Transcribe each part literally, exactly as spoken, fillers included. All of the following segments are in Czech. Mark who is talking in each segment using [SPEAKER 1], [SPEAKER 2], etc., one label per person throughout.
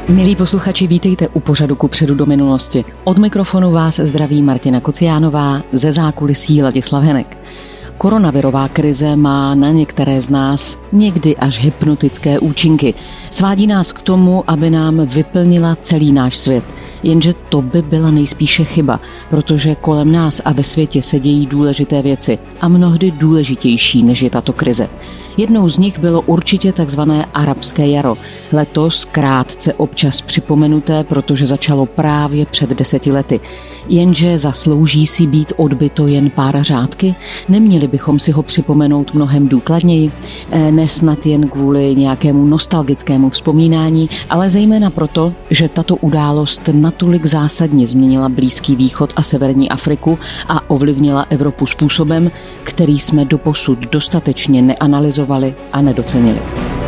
[SPEAKER 1] Milí posluchači, vítejte u pořadu Kupředu do minulosti. Od mikrofonu vás zdraví Martina Kociánová, ze zákulisí Ladislav Henek. Koronavirová krize má na některé z nás někdy až hypnotické účinky. Svádí nás k tomu, aby nám vyplnila celý náš svět. Jenže to by byla nejspíše chyba, protože kolem nás a ve světě se dějí důležité věci a mnohdy důležitější, než je tato krize. Jednou z nich bylo určitě takzvané arabské jaro. Letos krátce občas připomenuté, protože začalo právě před deseti lety. Jenže zaslouží si být odbyto jen pár řádky? Neměli bychom si ho připomenout mnohem důkladněji? Nesnad jen kvůli nějakému nostalgickému vzpomínání, ale zejména proto, že tato událost natolik zásadně změnila Blízký východ a severní Afriku a ovlivnila Evropu způsobem, který jsme doposud dostatečně neanalyzovali a nedocenili.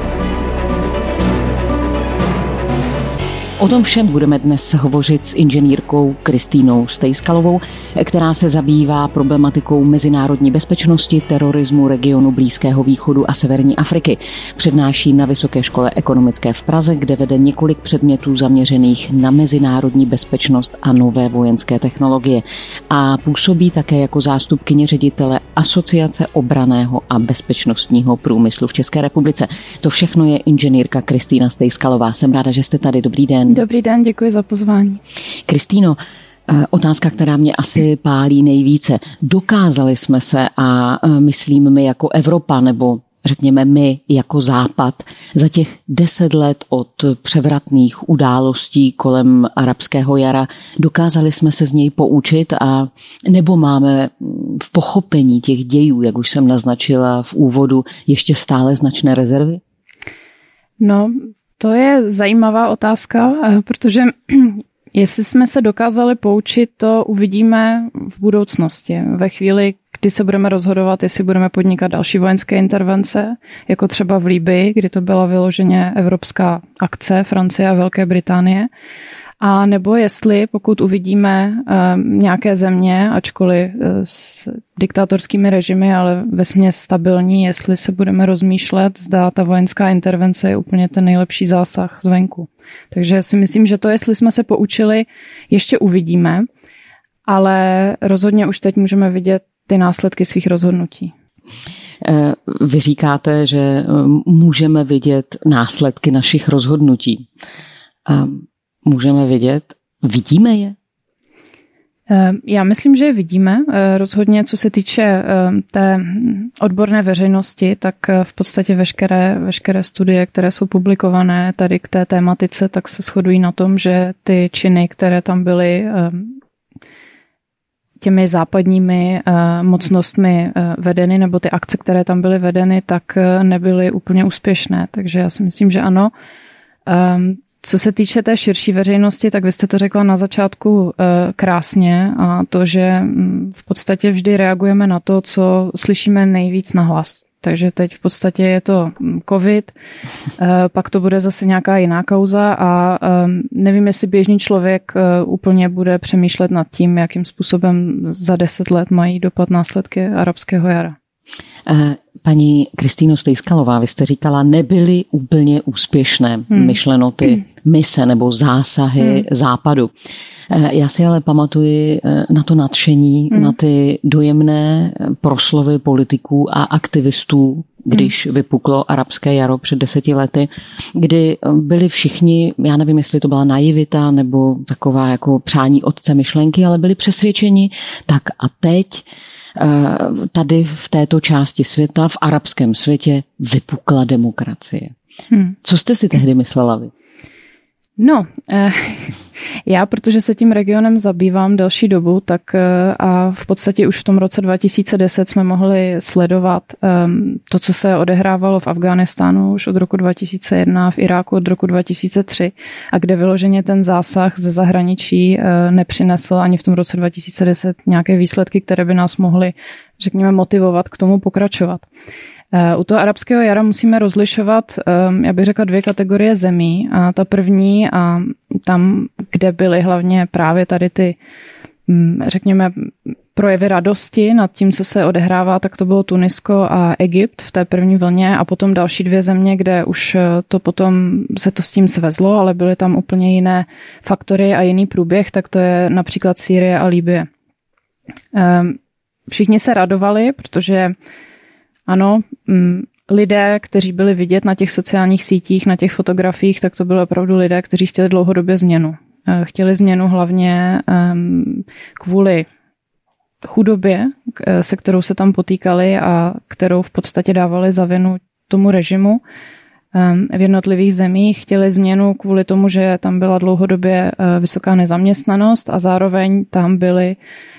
[SPEAKER 1] O tom všem budeme dnes hovořit s inženýrkou Kristýnou Stejskalovou, která se zabývá problematikou mezinárodní bezpečnosti, terorismu regionu Blízkého východu a severní Afriky. Přednáší na Vysoké škole ekonomické v Praze, kde vede několik předmětů zaměřených na mezinárodní bezpečnost a nové vojenské technologie. A působí také jako zástupkyně ředitele Asociace obranného a bezpečnostního průmyslu v České republice. To všechno je inženýrka Kristýna Stejskalová. Jsem ráda, že jste tady. Dobrý den.
[SPEAKER 2] Dobrý den, děkuji za pozvání.
[SPEAKER 1] Kristýno, otázka, která mě asi pálí nejvíce. Dokázali jsme se, a myslím my jako Evropa, nebo řekněme my jako Západ, za těch deset let od převratných událostí kolem arabského jara, dokázali jsme se z něj poučit, a nebo máme v pochopení těch dějů, jak už jsem naznačila v úvodu, ještě stále značné rezervy?
[SPEAKER 2] No, to je zajímavá otázka, protože jestli jsme se dokázali poučit, to uvidíme v budoucnosti. Ve chvíli, kdy se budeme rozhodovat, jestli budeme podnikat další vojenské intervence, jako třeba v Libyi, kdy to byla vyloženě evropská akce Francie a Velké Británie, a nebo jestli, pokud uvidíme um, nějaké země, ačkoliv uh, s diktátorskými režimy, ale vesměs stabilní, jestli se budeme rozmýšlet, zda ta vojenská intervence je úplně ten nejlepší zásah zvenku. Takže si myslím, že to, jestli jsme se poučili, ještě uvidíme, ale rozhodně už teď můžeme vidět ty následky svých rozhodnutí.
[SPEAKER 1] Vy říkáte, že můžeme vidět následky našich rozhodnutí. Můžeme vidět, vidíme je?
[SPEAKER 2] Já myslím, že je vidíme. Rozhodně, co se týče té odborné veřejnosti, tak v podstatě veškeré, veškeré studie, které jsou publikované tady k té tématice, tak se shodují na tom, že ty činy, které tam byly těmi západními mocnostmi vedeny, nebo ty akce, které tam byly vedeny, tak nebyly úplně úspěšné. Takže já si myslím, že ano. Co se týče té širší veřejnosti, tak vy jste to řekla na začátku e, krásně, a to, že v podstatě vždy reagujeme na to, co slyšíme nejvíc nahlas. Takže teď v podstatě je to covid, e, pak to bude zase nějaká jiná kauza a e, nevím, jestli běžný člověk e, úplně bude přemýšlet nad tím, jakým způsobem za deset let mají dopad následky arabského jara.
[SPEAKER 1] Paní Kristýno Stejskalová, vy jste říkala, nebyly úplně úspěšné, hmm. myšleno ty mise nebo zásahy hmm. Západu. Já si ale pamatuji na to nadšení, hmm. na ty dojemné proslovy politiků a aktivistů, když hmm. vypuklo arabské jaro před deseti lety, kdy byli všichni, já nevím, jestli to byla naivita nebo taková jako přání otce myšlenky, ale byli přesvědčeni, tak a teď tady v této části světa, v arabském světě, vypukla demokracie. Hmm. Co jste si tehdy myslela vy?
[SPEAKER 2] No, eh, já, protože se tím regionem zabývám delší dobu, tak eh, a v podstatě už v tom roce dva tisíce deset jsme mohli sledovat eh, to, co se odehrávalo v Afghánistánu už od roku dva tisíce jedna, v Iráku od roku dva tisíce tři, a kde vyloženě ten zásah ze zahraničí eh, nepřinesl ani v tom roce dva tisíce deset nějaké výsledky, které by nás mohly, řekněme, motivovat k tomu pokračovat. U toho arabského jara musíme rozlišovat, já bych řekla, dvě kategorie zemí. A ta první, a tam, kde byly hlavně právě tady ty, řekněme, projevy radosti nad tím, co se odehrává, tak to bylo Tunisko a Egypt v té první vlně a potom další dvě země, kde už to potom se to s tím svezlo, ale byly tam úplně jiné faktory a jiný průběh, tak to je například Sýrie a Libye. Všichni se radovali, protože ano, lidé, kteří byli vidět na těch sociálních sítích, na těch fotografiích, tak to byly opravdu lidé, kteří chtěli dlouhodobě změnu. Chtěli změnu hlavně kvůli chudobě, se kterou se tam potýkali a kterou v podstatě dávali za vinu tomu režimu v jednotlivých zemích. Chtěli změnu kvůli tomu, že tam byla dlouhodobě vysoká nezaměstnanost a zároveň tam byly,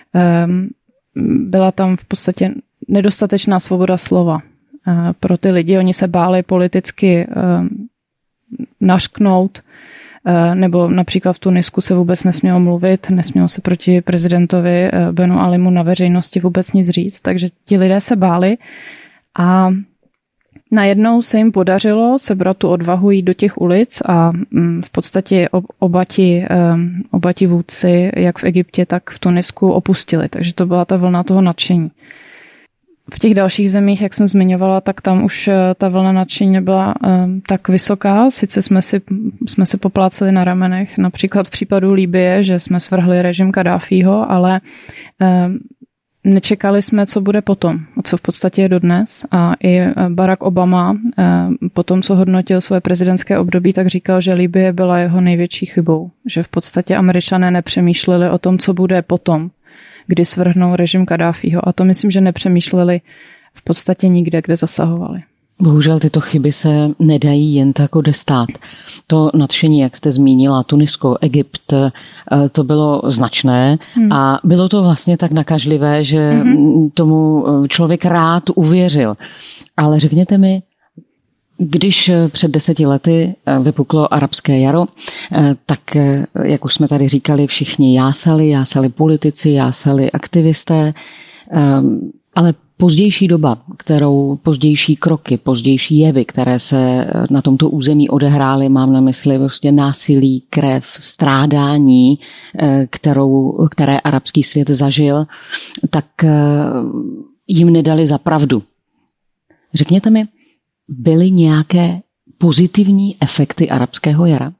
[SPEAKER 2] byla tam v podstatě nedostatečná svoboda slova. Pro ty lidi, oni se báli politicky našknout, nebo například v Tunisku se vůbec nesmělo mluvit, nesmělo se proti prezidentovi Benu Alimu na veřejnosti vůbec nic říct, takže ti lidé se báli a najednou se jim podařilo sebrat tu odvahu jít do těch ulic a v podstatě oba ti, oba ti vůdci, jak v Egyptě, tak v Tunisku opustili, takže to byla ta vlna toho nadšení. V těch dalších zemích, jak jsem zmiňovala, tak tam už ta vlna nadšení nebyla um, tak vysoká. Sice jsme si, jsme si popláceli na ramenech, například v případu Libye, že jsme svrhli režim Kaddáfího, ale um, nečekali jsme, co bude potom, co v podstatě je dodnes. A i Barack Obama um, po tom, co hodnotil svoje prezidentské období, tak říkal, že Libye byla jeho největší chybou. Že v podstatě Američané nepřemýšleli o tom, co bude potom, kdy svrhnou režim Kaddáfího. A to myslím, že nepřemýšleli v podstatě nikde, kde zasahovali.
[SPEAKER 1] Bohužel tyto chyby se nedají jen tak odestát. To nadšení, jak jste zmínila, Tunisko, Egypt, to bylo značné hmm. a bylo to vlastně tak nakažlivé, že hmm. tomu člověk rád uvěřil. Ale řekněte mi, když před deseti lety vypuklo arabské jaro, tak, jak už jsme tady říkali, všichni jásali, jásali politici, jásali aktivisté, ale pozdější doba, kterou pozdější kroky, pozdější jevy, které se na tomto území odehrály, mám na mysli vlastně násilí, krev, strádání, kterou, které arabský svět zažil, tak jim nedali za pravdu. Řekněte mi, byly nějaké pozitivní efekty arabského jara?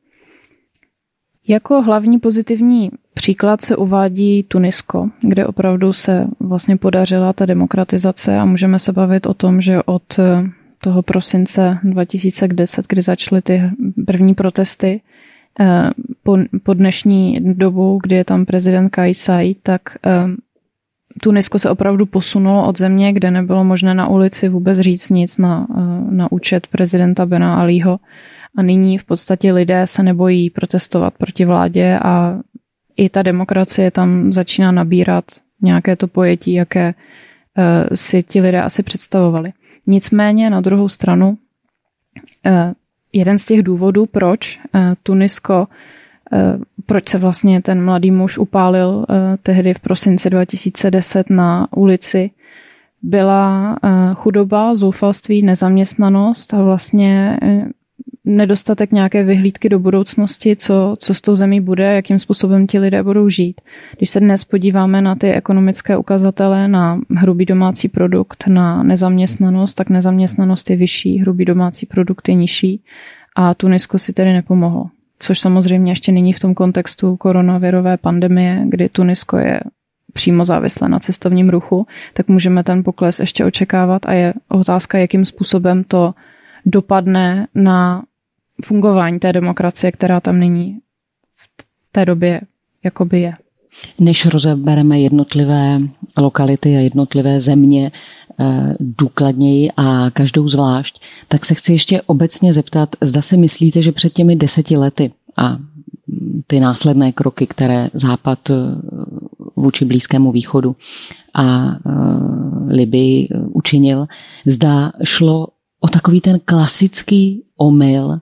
[SPEAKER 2] Jako hlavní pozitivní příklad se uvádí Tunisko, kde opravdu se vlastně podařila ta demokratizace a můžeme se bavit o tom, že od toho prosince dva tisíce deset, kdy začaly ty první protesty, po, po dnešní dobu, kdy je tam prezident Kais Saied, tak Tunisko se opravdu posunulo od země, kde nebylo možné na ulici vůbec říct nic na, na účet prezidenta Bena Alího. A nyní v podstatě lidé se nebojí protestovat proti vládě a i ta demokracie tam začíná nabírat nějaké to pojetí, jaké uh, si ti lidé asi představovali. Nicméně na druhou stranu uh, jeden z těch důvodů, proč uh, Tunisko, uh, proč se vlastně ten mladý muž upálil uh, tehdy v prosinci dva tisíce deset na ulici, byla uh, chudoba, zoufalství, nezaměstnanost a vlastně uh, nedostatek nějaké vyhlídky do budoucnosti, co, co s tou zemí bude, jakým způsobem ti lidé budou žít. Když se dnes podíváme na ty ekonomické ukazatele, na hrubý domácí produkt, na nezaměstnanost, tak nezaměstnanost je vyšší, hrubý domácí produkt je nižší a Tunisko si tedy nepomohlo. Což samozřejmě ještě nyní v tom kontextu koronavirové pandemie, kdy Tunisko je přímo závislé na cestovním ruchu, tak můžeme ten pokles ještě očekávat a je otázka, jakým způsobem to dopadne na fungování té demokracie, která tam nyní v té době jakoby je.
[SPEAKER 1] Než rozebereme jednotlivé lokality a jednotlivé země důkladněji a každou zvlášť, tak se chci ještě obecně zeptat, zda si myslíte, že před těmi deseti lety a ty následné kroky, které Západ vůči Blízkému východu a Libii učinil, zda šlo o takový ten klasický omyl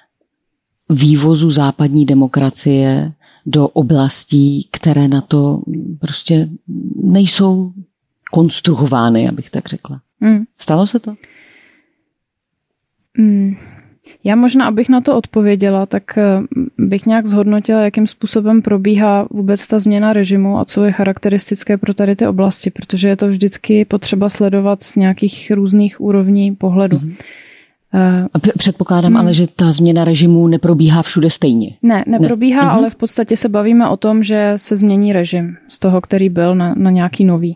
[SPEAKER 1] vývozu západní demokracie do oblastí, které na to prostě nejsou konstruovány, abych tak řekla. Mm. Stalo se to?
[SPEAKER 2] Mm. Já možná, abych na to odpověděla, tak bych nějak zhodnotila, jakým způsobem probíhá vůbec ta změna režimu a co je charakteristické pro tady ty oblasti, protože je to vždycky potřeba sledovat z nějakých různých úrovní pohledu. Mm-hmm.
[SPEAKER 1] Předpokládám hmm. ale, že ta změna režimu neprobíhá všude stejně.
[SPEAKER 2] Ne, neprobíhá, ne. ale v podstatě se bavíme o tom, že se změní režim z toho, který byl, na, na nějaký nový.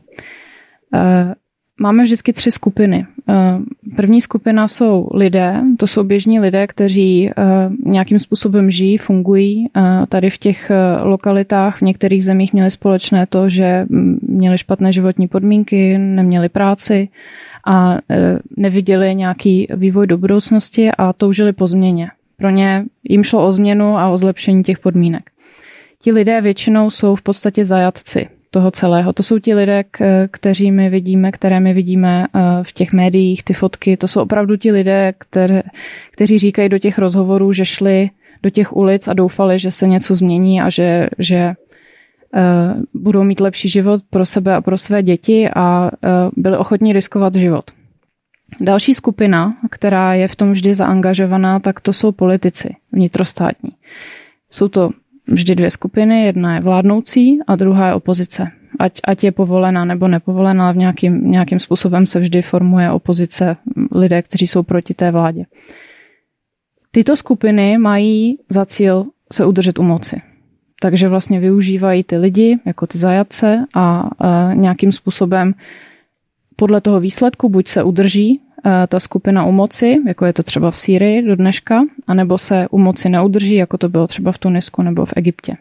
[SPEAKER 2] Máme vždycky tři skupiny. První skupina jsou lidé, to jsou běžní lidé, kteří nějakým způsobem žijí, fungují. Tady v těch lokalitách v některých zemích měli společné to, že měli špatné životní podmínky, neměli práci a neviděli nějaký vývoj do budoucnosti a toužili po změně. Pro ně jim šlo o změnu a o zlepšení těch podmínek. Ti lidé většinou jsou v podstatě zajatci toho celého. To jsou ti lidé, kteří my vidíme, které my vidíme v těch médiích, ty fotky. To jsou opravdu ti lidé, které, kteří říkají do těch rozhovorů, že šli do těch ulic a doufali, že se něco změní a že, že budou mít lepší život pro sebe a pro své děti a byli ochotní riskovat život. Další skupina, která je v tom vždy zaangažovaná, tak to jsou politici vnitrostátní. Jsou to vždy dvě skupiny, jedna je vládnoucí a druhá je opozice. Ať, ať je povolená nebo nepovolená, v nějakým, nějakým způsobem se vždy formuje opozice, lidé, kteří jsou proti té vládě. Tyto skupiny mají za cíl se udržet u moci. Takže vlastně využívají ty lidi jako ty zajatce a, a nějakým způsobem podle toho výsledku buď se udrží a, ta skupina u moci, jako je to třeba v Sýrii do dneška, anebo se u moci neudrží, jako to bylo třeba v Tunisku nebo v Egyptě.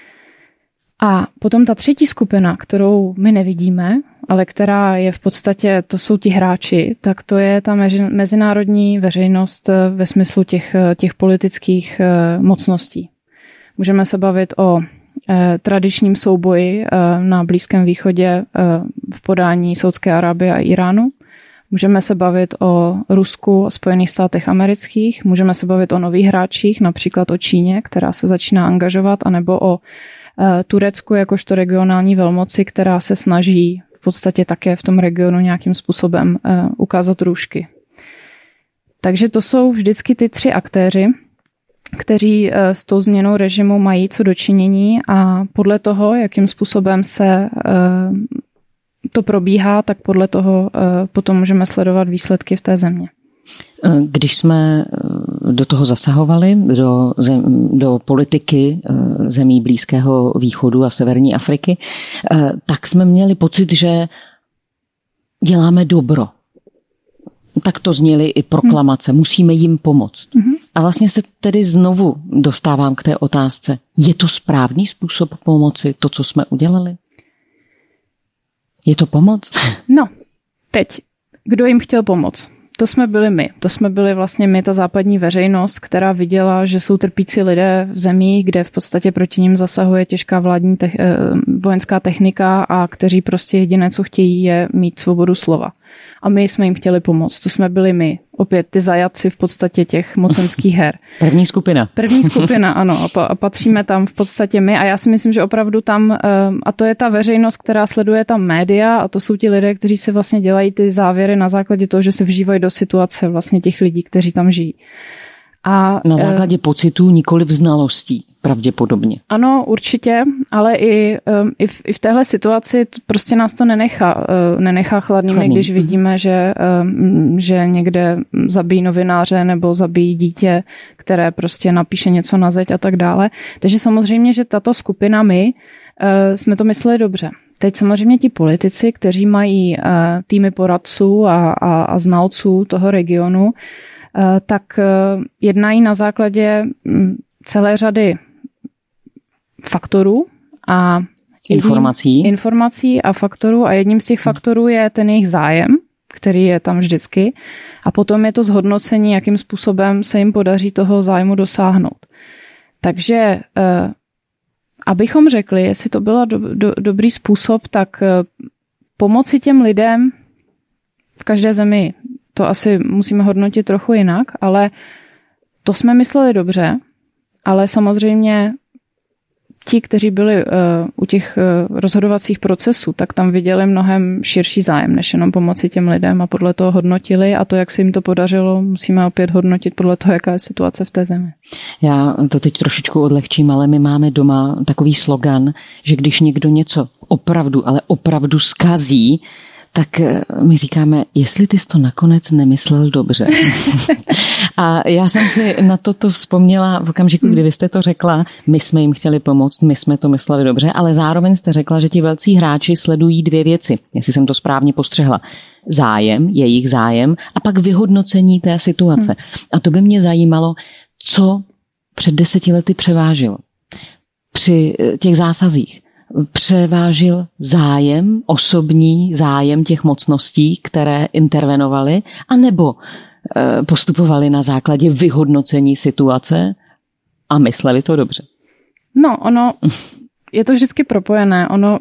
[SPEAKER 2] A potom ta třetí skupina, kterou my nevidíme, ale která je v podstatě, to jsou ti hráči, tak to je ta mezinárodní veřejnost ve smyslu těch, těch politických mocností. Můžeme se bavit o eh, tradičním souboji eh, na Blízkém východě eh, v podání Saúdské Arábie a Iránu. Můžeme se bavit o Rusku, o Spojených státech amerických. Můžeme se bavit o nových hráčích, například o Číně, která se začíná angažovat, anebo o eh, Turecku jakožto regionální velmoci, která se snaží v podstatě také v tom regionu nějakým způsobem eh, ukázat růžky. Takže to jsou vždycky ty tři aktéři, kteří s tou změnou režimu mají co dočinění a podle toho, jakým způsobem se to probíhá, tak podle toho potom můžeme sledovat výsledky v té země.
[SPEAKER 1] Když jsme do toho zasahovali, do, zem, do politiky zemí Blízkého východu a Severní Afriky, tak jsme měli pocit, že děláme dobro. Tak to zněly i proklamace. Hmm. Musíme jim pomoct. Hmm. A vlastně se tedy znovu dostávám k té otázce. Je to správný způsob pomoci, to, co jsme udělali? Je to pomoc?
[SPEAKER 2] No, teď. Kdo jim chtěl pomoct? To jsme byli my. To jsme byli vlastně my, ta západní veřejnost, která viděla, že jsou trpící lidé v zemích, kde v podstatě proti nim zasahuje těžká vládní te- vojenská technika a kteří prostě jediné, co chtějí, je mít svobodu slova. A my jsme jim chtěli pomoct. To jsme byli my. Opět ty zajatci v podstatě těch mocenských her.
[SPEAKER 1] První skupina.
[SPEAKER 2] První skupina, ano. A patříme tam v podstatě my. A já si myslím, že opravdu tam, a to je ta veřejnost, která sleduje tam média a to jsou ti lidé, kteří si vlastně dělají ty závěry na základě toho, že se vžívají do situace vlastně těch lidí, kteří tam žijí. A
[SPEAKER 1] na základě pocitů, nikoli znalostí, pravděpodobně.
[SPEAKER 2] Ano, určitě, ale i, i, v, i v téhle situaci prostě nás to nenechá, nenechá chladnými, Chladný. Když vidíme, že, že někde zabijí novináře nebo zabijí dítě, které prostě napíše něco na zeď a tak dále. Takže samozřejmě, že tato skupina my jsme to mysleli dobře. Teď samozřejmě ti politici, kteří mají týmy poradců a, a, a znalců toho regionu, tak jednají na základě celé řady faktorů a
[SPEAKER 1] informací.
[SPEAKER 2] informací a faktorů a jedním z těch faktorů je ten jejich zájem, který je tam vždycky a potom je to zhodnocení, jakým způsobem se jim podaří toho zájmu dosáhnout. Takže abychom řekli, jestli to byl do, do, dobrý způsob, tak pomoci těm lidem v každé zemi to asi musíme hodnotit trochu jinak, ale to jsme mysleli dobře, ale samozřejmě ti, kteří byli uh, u těch uh, rozhodovacích procesů, tak tam viděli mnohem širší zájem, než jenom pomoci těm lidem a podle toho hodnotili a to, jak se jim to podařilo, musíme opět hodnotit podle toho, jaká je situace v té zemi. Já
[SPEAKER 1] to teď trošičku odlehčím, ale my máme doma takový slogan, že když někdo něco opravdu, ale opravdu zkazí, tak my říkáme, jestli ty jsi to nakonec nemyslel dobře. A já jsem si na toto vzpomněla v okamžiku, kdy vy jste to řekla, my jsme jim chtěli pomoct, my jsme to mysleli dobře, ale zároveň jste řekla, že ti velcí hráči sledují dvě věci, jestli jsem to správně postřehla. Zájem, jejich zájem a pak vyhodnocení té situace. A to by mě zajímalo, co před deseti lety převážilo při těch zásazích. Převážil zájem, osobní zájem těch mocností, které intervenovaly, anebo postupovali na základě vyhodnocení situace a mysleli to dobře?
[SPEAKER 2] No, ono, je to vždycky propojené. Ono,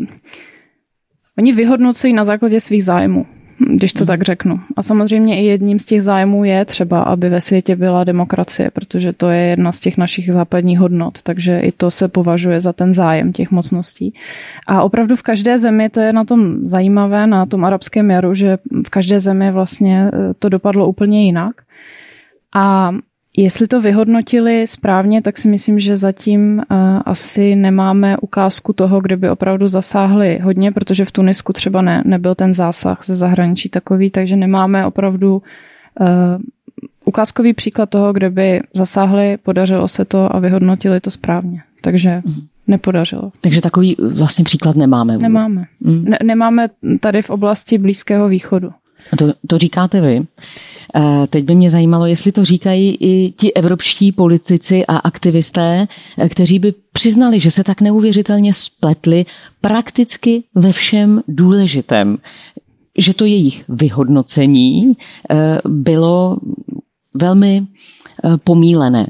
[SPEAKER 2] oni vyhodnocují na základě svých zájmů, když to tak řeknu. A samozřejmě i jedním z těch zájmů je třeba, aby ve světě byla demokracie, protože to je jedna z těch našich západních hodnot, takže i to se považuje za ten zájem těch mocností. A opravdu v každé zemi, to je na tom zajímavé, na tom arabském jaru, že v každé zemi vlastně to dopadlo úplně jinak. A jestli to vyhodnotili správně, tak si myslím, že zatím uh, asi nemáme ukázku toho, kde by opravdu zasáhli hodně, protože v Tunisku třeba ne, nebyl ten zásah ze zahraničí takový, takže nemáme opravdu uh, ukázkový příklad toho, kde by zasáhli, podařilo se to a vyhodnotili to správně. Takže nepodařilo.
[SPEAKER 1] Takže takový vlastně příklad nemáme. Vůbec.
[SPEAKER 2] Nemáme. Mm. Ne, nemáme tady v oblasti Blízkého východu.
[SPEAKER 1] To, to říkáte vy. Teď by mě zajímalo, jestli to říkají i ti evropští politici a aktivisté, kteří by přiznali, že se tak neuvěřitelně spletli prakticky ve všem důležitém. Že to jejich vyhodnocení bylo velmi pomílené.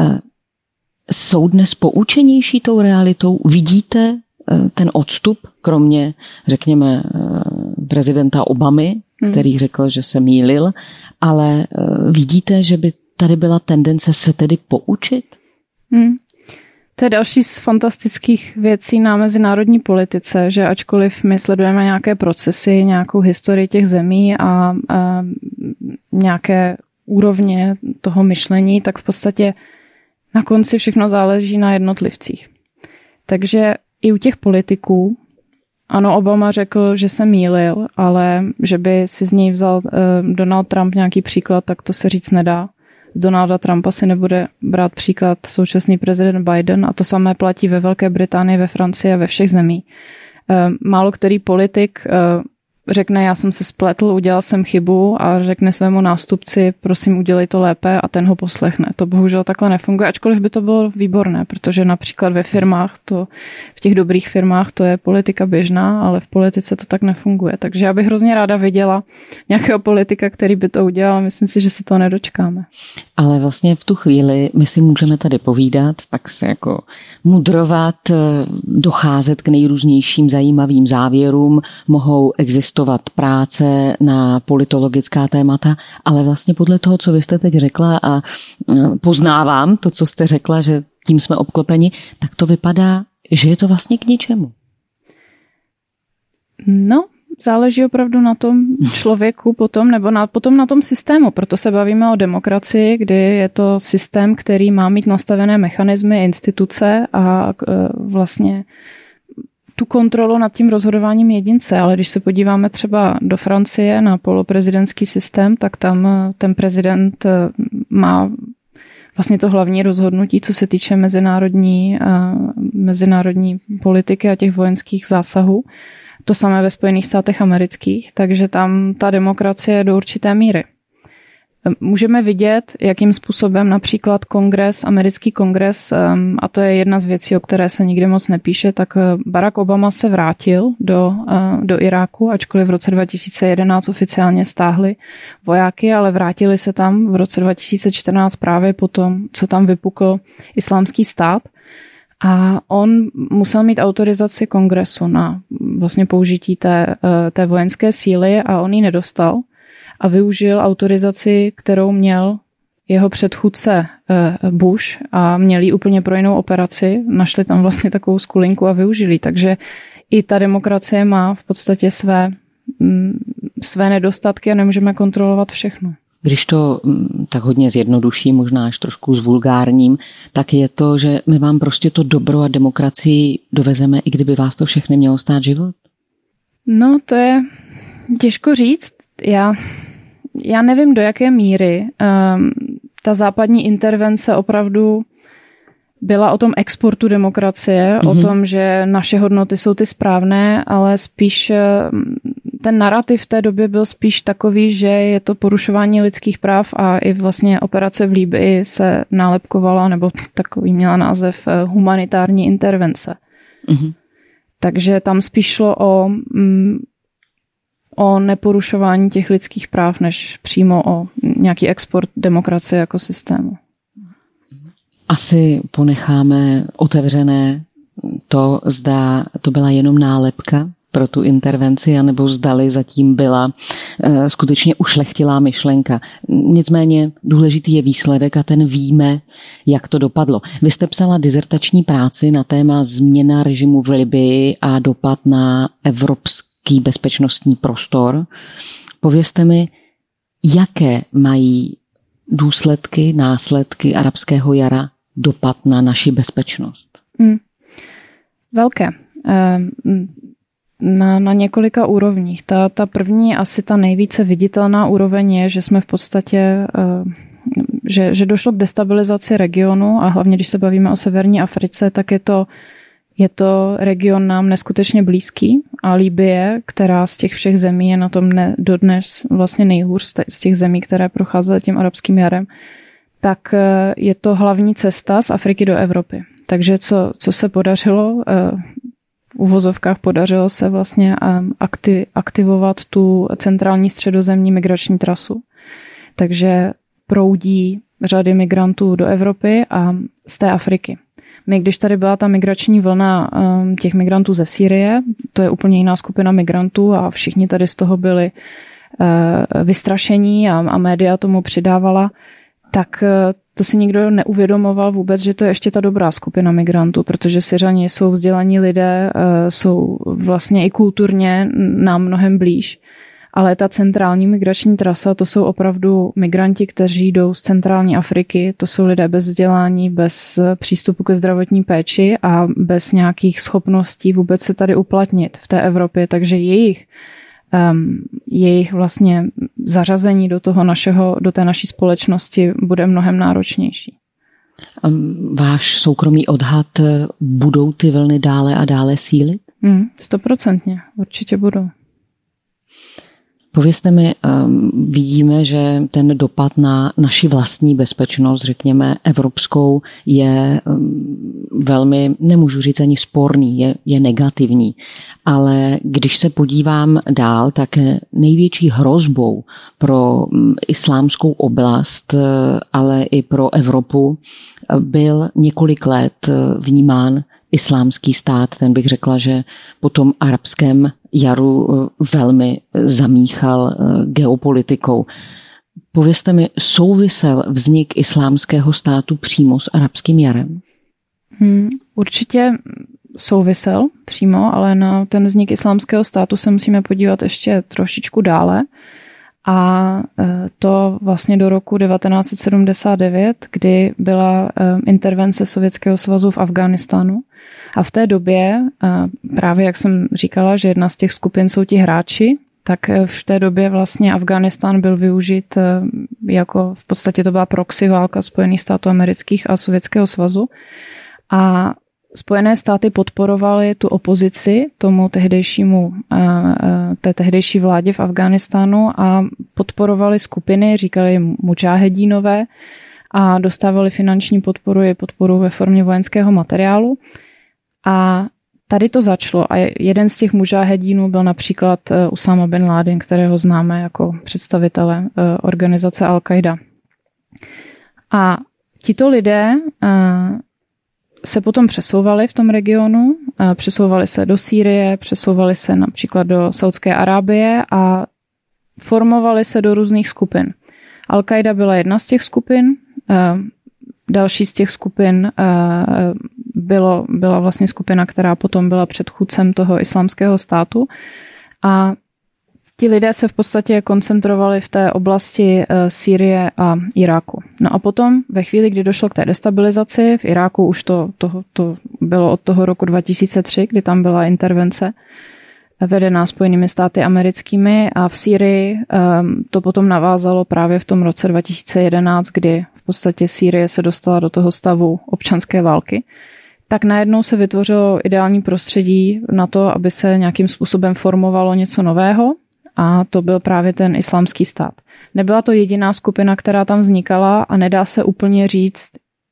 [SPEAKER 1] Jsou dnes poučenější tou realitou? Vidíte ten odstup, kromě, řekněme, prezidenta Obamy, který řekl, že se mýlil, ale vidíte, že by tady byla tendence se tedy poučit?
[SPEAKER 2] Hmm. To je další z fantastických věcí na mezinárodní politice, že ačkoliv my sledujeme nějaké procesy, nějakou historii těch zemí a, a nějaké úrovně toho myšlení, tak v podstatě na konci všechno záleží na jednotlivcích. Takže i u těch politiků, ano, Obama řekl, že se mýlil, ale že by si z něj vzal eh, Donald Trump nějaký příklad, tak to se říct nedá. Z Donalda Trumpa si nebude brát příklad současný prezident Biden a to samé platí ve Velké Británii, ve Francii a ve všech zemích. Eh, málo který politik eh, řekne, já jsem se spletl, udělal jsem chybu a řekne svému nástupci, prosím, udělej to lépe a ten ho poslechne. To bohužel takhle nefunguje, ačkoliv by to bylo výborné, protože například ve firmách, to, v těch dobrých firmách to je politika běžná, ale v politice to tak nefunguje. Takže já bych hrozně ráda viděla nějakého politika, který by to udělal, myslím si, že se to nedočkáme.
[SPEAKER 1] Ale vlastně v tu chvíli my si můžeme tady povídat, tak se jako mudrovat, docházet k nejrůznějším zajímavým závěrům, mohou existovat práce na politologická témata, ale vlastně podle toho, co vy jste teď řekla a poznávám to, co jste řekla, že tím jsme obklopeni, tak to vypadá, že je to vlastně k ničemu.
[SPEAKER 2] No, záleží opravdu na tom člověku potom, nebo na, potom na tom systému. Proto se bavíme o demokracii, kdy je to systém, který má mít nastavené mechanismy, instituce a vlastně tu kontrolu nad tím rozhodováním jedince, ale když se podíváme třeba do Francie na poloprezidentský systém, tak tam ten prezident má vlastně to hlavní rozhodnutí, co se týče mezinárodní, mezinárodní politiky a těch vojenských zásahů. To samé ve Spojených státech amerických, takže tam ta demokracie je do určité míry. Můžeme vidět, jakým způsobem například kongres, americký kongres, a to je jedna z věcí, o které se nikdy moc nepíše, tak Barack Obama se vrátil do, do Iráku, ačkoliv v roce dva tisíce jedenáct oficiálně stáhli vojáky, ale vrátili se tam v roce dva tisíce čtrnáct právě potom, co tam vypukl islámský stát. A on musel mít autorizaci kongresu na vlastně použití té, té vojenské síly a on ji nedostal. A využil autorizaci, kterou měl jeho předchůdce Bush a měli úplně pro jinou operaci. Našli tam vlastně takovou skulinku a využili. Takže i ta demokracie má v podstatě své, své nedostatky a nemůžeme kontrolovat všechno.
[SPEAKER 1] Když to tak hodně zjednoduší, možná až trošku zvulgárním, tak je to, že my vám prostě to dobro a demokracii dovezeme, i kdyby vás to všechny mělo stát život?
[SPEAKER 2] No, to je těžko říct. Já, já nevím, do jaké míry um, ta západní intervence opravdu byla o tom exportu demokracie, mm-hmm. o tom, že naše hodnoty jsou ty správné, ale spíš ten narrativ v té době byl spíš takový, že je to porušování lidských práv a i vlastně operace v Libyi se nálepkovala, nebo takový měla název humanitární intervence. Mm-hmm. Takže tam spíš šlo o, o neporušování těch lidských práv, než přímo o nějaký export demokracie jako systému.
[SPEAKER 1] Asi ponecháme otevřené to, zda to byla jenom nálepka pro tu intervenci, anebo zdali zatím byla uh, skutečně ušlechtilá myšlenka. Nicméně důležitý je výsledek a ten víme, jak to dopadlo. Vy jste psala dizertační práci na téma změna režimu v Libyi a dopad na evropský bezpečnostní prostor. Povězte mi, jaké mají důsledky, následky arabského jara dopad na naši bezpečnost? Hmm.
[SPEAKER 2] Velké. Na, na několika úrovních. Ta, ta první, asi ta nejvíce viditelná úroveň je, že jsme v podstatě, že, že došlo k destabilizaci regionu a hlavně, když se bavíme o severní Africe, tak je to, je to region nám neskutečně blízký a Libye, která z těch všech zemí je na tom ne, dodnes vlastně nejhůř z těch zemí, které procházely tím arabským jarem, tak je to hlavní cesta z Afriky do Evropy. Takže co, co se podařilo, v uvozovkách podařilo se vlastně aktivovat tu centrální středozemní migrační trasu. Takže proudí řady migrantů do Evropy a z té Afriky. My, když tady byla ta migrační vlna těch migrantů ze Sýrie, to je úplně jiná skupina migrantů a všichni tady z toho byli vystrašení a, a média tomu přidávala, tak to si nikdo neuvědomoval vůbec, že to je ještě ta dobrá skupina migrantů, protože Syřani jsou vzdělaní lidé, jsou vlastně i kulturně nám mnohem blíž. Ale ta centrální migrační trasa, to jsou opravdu migranti, kteří jdou z centrální Afriky, to jsou lidé bez vzdělání, bez přístupu ke zdravotní péči a bez nějakých schopností vůbec se tady uplatnit v té Evropě, takže jejich Um, jejich vlastně zařazení do toho našeho, do té naší společnosti bude mnohem náročnější.
[SPEAKER 1] Váš soukromý odhad, budou ty vlny dále a dále sílit?
[SPEAKER 2] Hmm, stoprocentně, určitě budou.
[SPEAKER 1] Povězte mi, vidíme, že ten dopad na naši vlastní bezpečnost, řekněme evropskou, je velmi, nemůžu říct ani sporný, je, je negativní. Ale když se podívám dál, tak největší hrozbou pro islámskou oblast, ale i pro Evropu byl několik let vnímán islámský stát. Ten bych řekla, že po tom arabském jaru velmi zamíchal geopolitikou. Povězte mi, souvisel vznik islámského státu přímo s arabským jarem?
[SPEAKER 2] Hmm, určitě souvisel přímo, ale na ten vznik islámského státu se musíme podívat ještě trošičku dále. A to vlastně do roku devatenáct set sedmdesát devět, kdy byla intervence Sovětského svazu v Afghánistánu. A v té době, právě jak jsem říkala, že jedna z těch skupin jsou ti hráči, tak v té době vlastně Afghánistán byl využit jako, v podstatě to byla proxy válka Spojených států amerických a Sovětského svazu. A Spojené státy podporovaly tu opozici tomu tehdejšímu, té tehdejší vládě v Afghánistánu a podporovali skupiny, říkali jim mudžáhedínové a dostávali finanční podporu i podporu ve formě vojenského materiálu. A tady to začalo a jeden z těch mudžáhedínů byl například Usáma bin Laden, kterého známe jako představitele organizace Al-Qaida. A tito lidé se potom přesouvali v tom regionu, přesouvali se do Sýrie, přesouvali se například do Saudské Arábie a formovali se do různých skupin. Al-Qaida byla jedna z těch skupin, další z těch skupin bylo, byla vlastně skupina, která potom byla předchůdcem toho islámského státu a ti lidé se v podstatě koncentrovali v té oblasti Sýrie a Iráku. No a potom ve chvíli, kdy došlo k té destabilizaci, v Iráku už to, to, to bylo od toho roku dva tisíce tři, kdy tam byla intervence vedená Spojenými státy americkými a v Sýrii to potom navázalo právě v tom roce dva tisíce jedenáct, kdy v podstatě Sýrie se dostala do toho stavu občanské války. Tak najednou se vytvořilo ideální prostředí na to, aby se nějakým způsobem formovalo něco nového a to byl právě ten islámský stát. Nebyla to jediná skupina, která tam vznikala a nedá se úplně říct,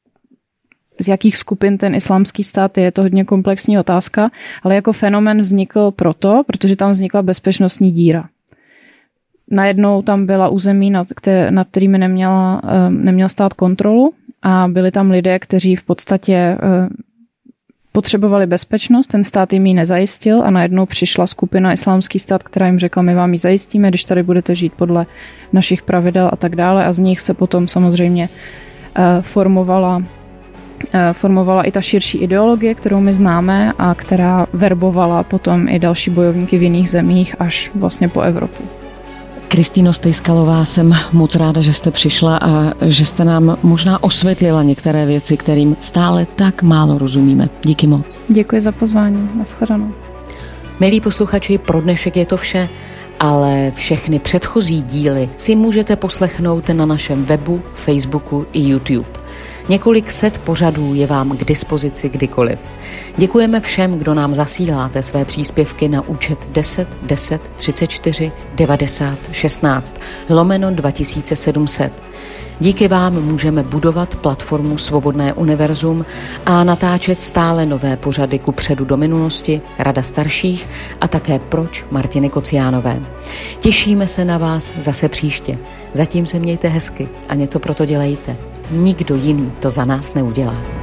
[SPEAKER 2] z jakých skupin ten islámský stát je, je to hodně komplexní otázka, ale jako fenomén vznikl proto, protože tam vznikla bezpečnostní díra. Najednou tam byla území, nad, které, nad kterými neměla, neměl stát kontrolu a byli tam lidé, kteří v podstatě potřebovali bezpečnost, ten stát jim ji nezajistil a najednou přišla skupina Islámský stát, která jim řekla, my vám ji zajistíme, když tady budete žít podle našich pravidel a tak dále a z nich se potom samozřejmě formovala formovala i ta širší ideologie, kterou my známe a která verbovala potom i další bojovníky v jiných zemích až vlastně po Evropu.
[SPEAKER 1] Kristýno Stejskalová, jsem moc ráda, že jste přišla a že jste nám možná osvětlila některé věci, kterým stále tak málo rozumíme. Díky moc.
[SPEAKER 2] Děkuji za pozvání. Nashledanou.
[SPEAKER 1] Milí posluchači, pro dnešek je to vše, ale všechny předchozí díly si můžete poslechnout na našem webu, Facebooku i YouTube. Několik set pořadů je vám k dispozici kdykoliv. Děkujeme všem, kdo nám zasíláte své příspěvky na účet deset deset třicet čtyři devadesát šestnáct lomeno dva tisíce sedm set. Díky vám můžeme budovat platformu Svobodné univerzum a natáčet stále nové pořady kupředu do minulosti, Rada starších a také Proč Martiny Kociánové. Těšíme se na vás zase příště. Zatím se mějte hezky a něco pro to dělejte. Nikdo jiný to za nás neudělá.